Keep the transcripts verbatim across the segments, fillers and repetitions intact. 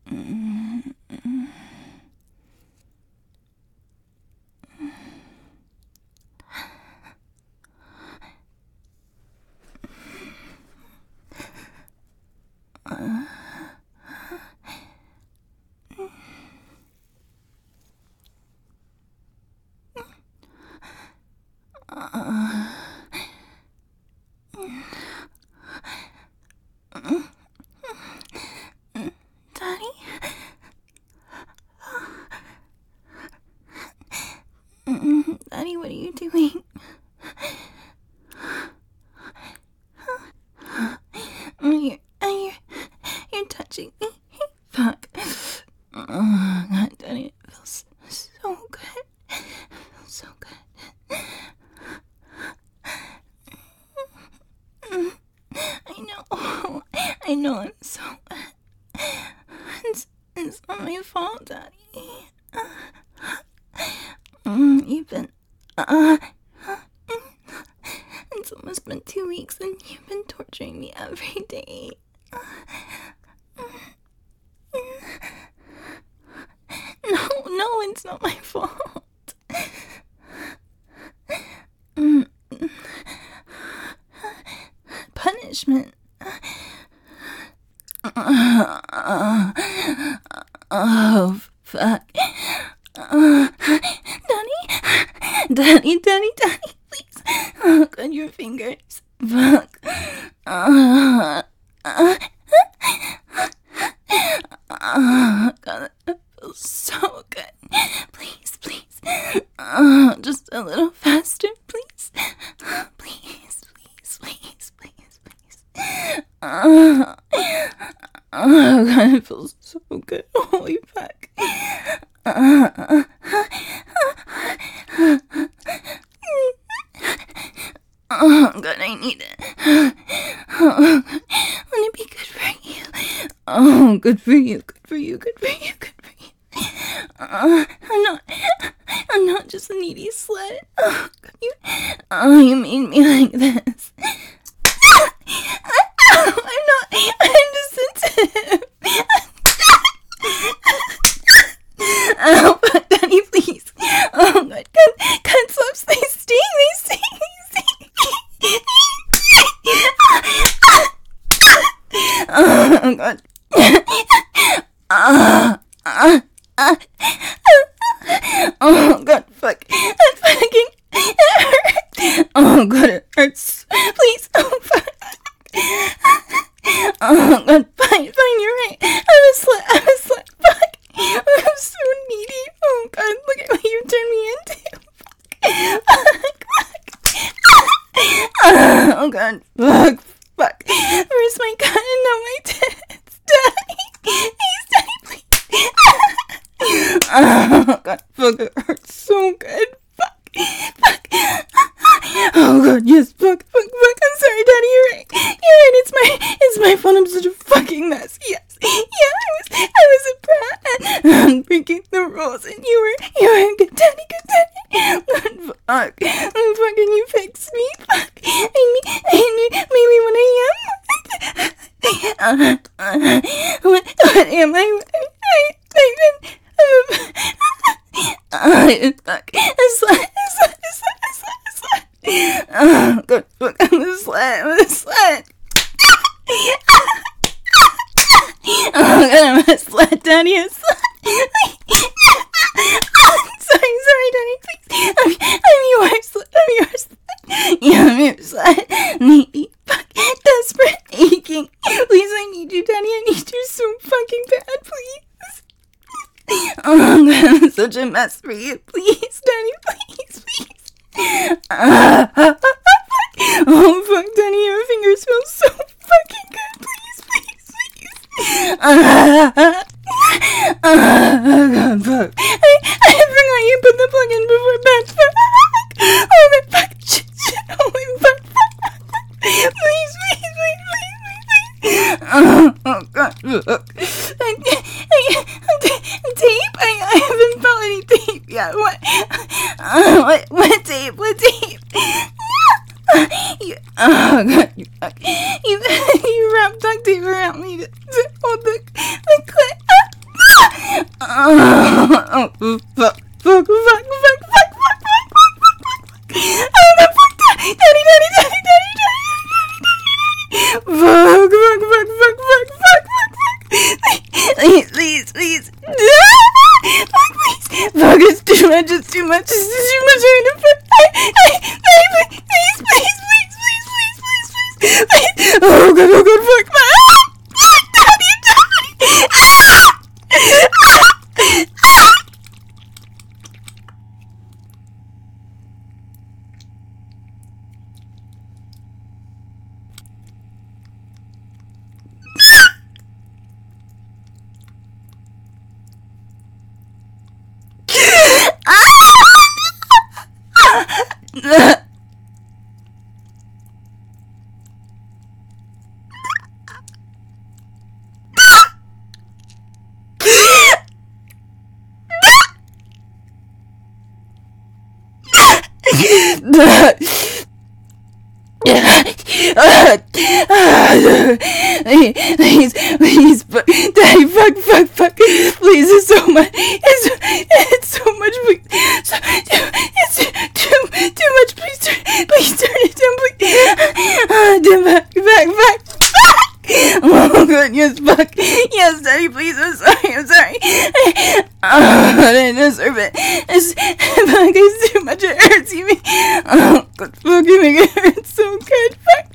Daddy, what are you doing? You're, you're, you're touching me. Fuck. Oh, God, Daddy, it feels so good. It feels so good. I know. I know I'm so wet. It's, it's not my fault, Daddy. Mm, you've been... Uh, it's almost been two weeks and you've been torturing me every day. No, no, it's not my fault. Punishment. Oh, fuck. Uh, Daddy? Daddy, Daddy, Daddy, please. Oh, God, your fingers. Fuck. Uh, uh, oh, God, that feels so good. Please, please. Uh, just a little faster, please. Please, please, please, please, please. Uh, oh, God, it feels so good. Holy fuck. Uh, oh, God, I need it. Oh, wouldn't it be good for you? Oh, good for you, good for you, good for you, good for you. Uh, I'm not, I'm not just a needy slut. Oh, God, you, oh, you made me like this. I'm not, I'm just sensitive. Oh, fuck, Daddy, please. Oh, God, cut, cut slips, they sting, they sting, they sting. Oh, God. Uh, uh, uh, oh, God, fuck. That fucking, it hurts. Oh, God, it hurts. Please, oh, fuck. Oh, God, fine, fine, you're right. I'm a slut, I'm a slut, fuck. I'm so needy. Oh, God, look at what you turned me into. Fuck, fuck. Oh, God, fuck, fuck. Where's my gun? Not my tits. Daddy, please, Daddy, please. Oh, God, fuck, it hurts so good. Fuck, fuck. Oh, God, yes, fuck, fuck, fuck. I'm sorry, Daddy, you're right. You're right, it's my, it's my fault. I'm such a fucking mess. Yes, yeah, I was, I was a brat. I'm breaking the rules, and you were, you were a good daddy, good daddy. God, fuck. I'm fucking, you fixed me. Fuck. I mean, I mean, maybe what I am. uh, uh, what, what am I? I, I, I, I'm a, uh, fuck. A slut, a slut, a slut, a slut, a slut. Oh, God, fuck, I'm a slut, I'm a slut. Oh, God, I'm a slut, Daddy, a slut. Oh, sorry, sorry, Daddy, please. I'm, I'm yours, I'm yours. Yeah, I'm your slut. Needy, fuck, desperate, aching. Please, I need you, Daddy, I need you so fucking bad, please. Oh, God, I'm such a mess for you. Please, Daddy, please, please. Uh, oh, fuck, Daddy, your fingers feel so fucking good. Please, please, please. Uh, oh, God, fuck. I, I forgot you put the plug in before bed. Fuck. Oh, God, fuck. Shit, shit. Holy fuck, fuck, fuck, fuck. Please, please, please, please, please, please. Oh, oh, God, fuck. I, I, I, tape? I, I haven't felt any tape yet. What? Uh, what? What tape? What tape? You, oh, God, you fuck. You, you wrapped duct tape around me to, to hold the, the clip. Oh, fuck, fuck, fuck, fuck, fuck, fuck, fuck, fuck, fuck, fuck, fuck. Oh, the fuck, daddy, daddy, daddy, daddy, daddy, daddy, daddy, daddy. Fuck, fuck, fuck, fuck, fuck, fuck, fuck, fuck. Please, please, please. Fuck, please. Fuck, it's too much, it's too much, it's too much. I'm gonna fuck. Please, please, please, please, please, please, please, please, please. Oh, God, oh, God, fuck, fuck. Fuck, daddy, daddy. Ah! Please, please, fuck, daddy, fuck, fuck, fuck, please, it's so much, it's, it's so much, please, so, it's too, too much, please turn, please turn it down, please, uh, then back, back, back, fuck. Oh, God, yes, fuck, yes, daddy, please, I'm sorry, I'm sorry, oh, I didn't deserve it, it's, fuck, it's too much, it hurts, you mean, oh, God, fuck, you make it hurt so good, fuck,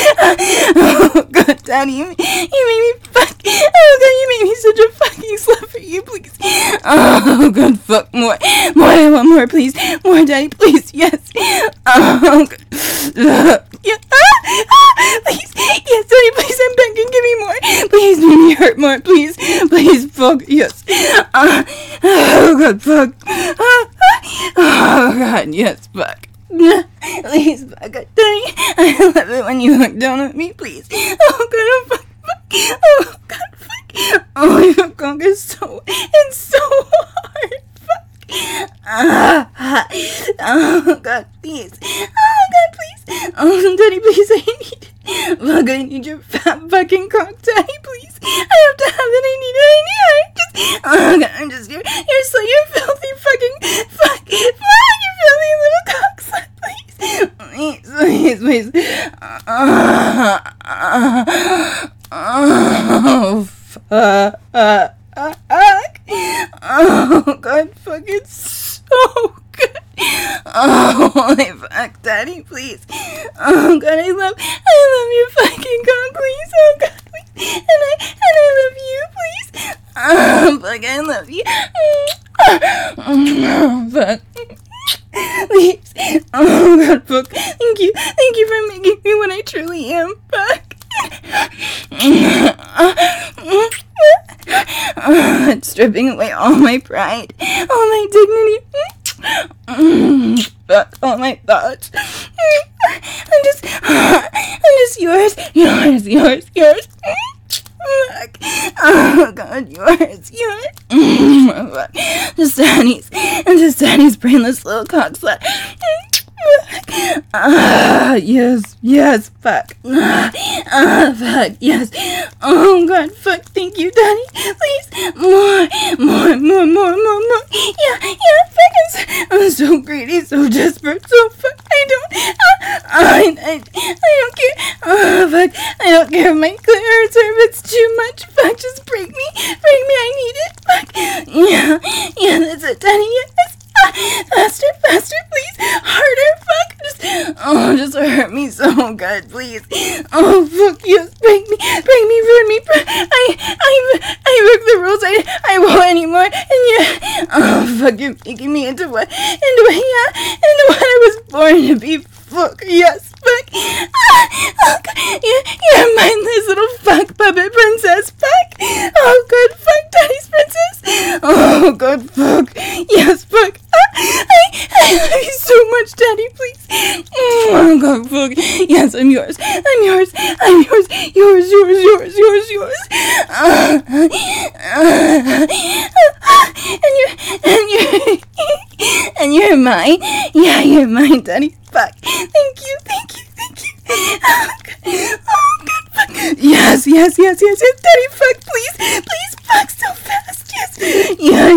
oh, God, daddy, you, you made me fuck, oh, God, you made me such a fucking slut for you, please, oh, God, fuck, more, more, I want more, please, more, daddy, please, yes, oh, God, uh, yeah, ah, ah, please, yes, daddy, please, I'm begging, give me more, please, make me hurt more, please, please, fuck, yes, uh, oh, God, fuck, uh, oh, God, yes, fuck, please, fuck, daddy, I love it when you look down at me, please, oh, God, oh, fuck, fuck, oh, God, fuck, oh, your cock is so, it's so hard, fuck, ah, oh, God, please, oh, God, please, oh, daddy, please, I need it, fuck, I need your fat fucking cock, daddy, please, I have to have it, I need it, I need it, I just, oh, God, I'm just, you're, you're so, you're filthy fucking, fuck, fuck, you filthy little cock slut, please, please, please, please, uh, uh, oh, fuck, uh, uh, oh, God, fuck, it's so good, oh, holy fuck, daddy, please, oh, God, I love, I love your fucking cock, please, oh, God, please, and I, and I love you, please, oh, fuck, I love you, oh, fuck, please, oh, God, fuck, thank you, thank you for making me what I truly am, fuck, oh, it's stripping away all my pride, all my dignity, fuck, all my thoughts, I'm just, I'm just yours, yours, yours, yours, fuck, oh, God, yours, yours, fuck, just Danny's, and just Danny's brainless little cock slut, ah, yes, yes, fuck, ah, ah, fuck, yes, oh, God, fuck, thank you, Daddy, please, more, more, more, more, more, more, yeah, yeah, fuck, I'm so, I'm so greedy, so desperate, so fuck, I don't, ah, I, I, I don't care, oh, fuck, I don't care if my clit hurts or if it's too much, fuck, just break me, break me, I need it, fuck, yeah, yeah, that's it, Daddy, yes, faster, faster, please, harder, fuck, just, oh, just hurt me so good, please, oh, fuck, yes, break me, break me, ruin me, break, I, I, I broke the rules, I, I won't anymore, and yeah, oh, fuck, you're making me into what, into what, yeah, into what I was born to be, fuck, yes, fuck, ah, oh, God, you're, you're a mindless little fuck puppet princess, fuck, oh, God, fuck, Daddy's princess, oh, God, fuck, yes, fuck, I, I love you so much, Daddy, please. Oh, God, fuck. Yes, I'm yours. I'm yours. I'm yours. Yours, yours, yours, yours, yours. Uh, uh, and you're, and you're, and you're mine. Yeah, you're mine, Daddy. Fuck. Thank you, thank you, thank you. Oh, God. Oh, God, fuck. Yes, yes, yes, yes, yes, Daddy, fuck, please. Please, fuck so fast. Yes. Yeah,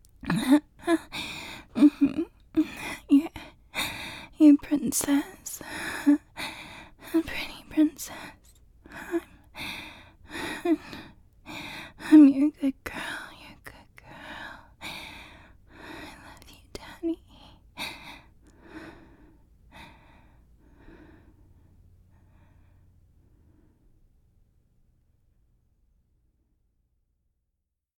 princess. A pretty princess. I'm, I'm your good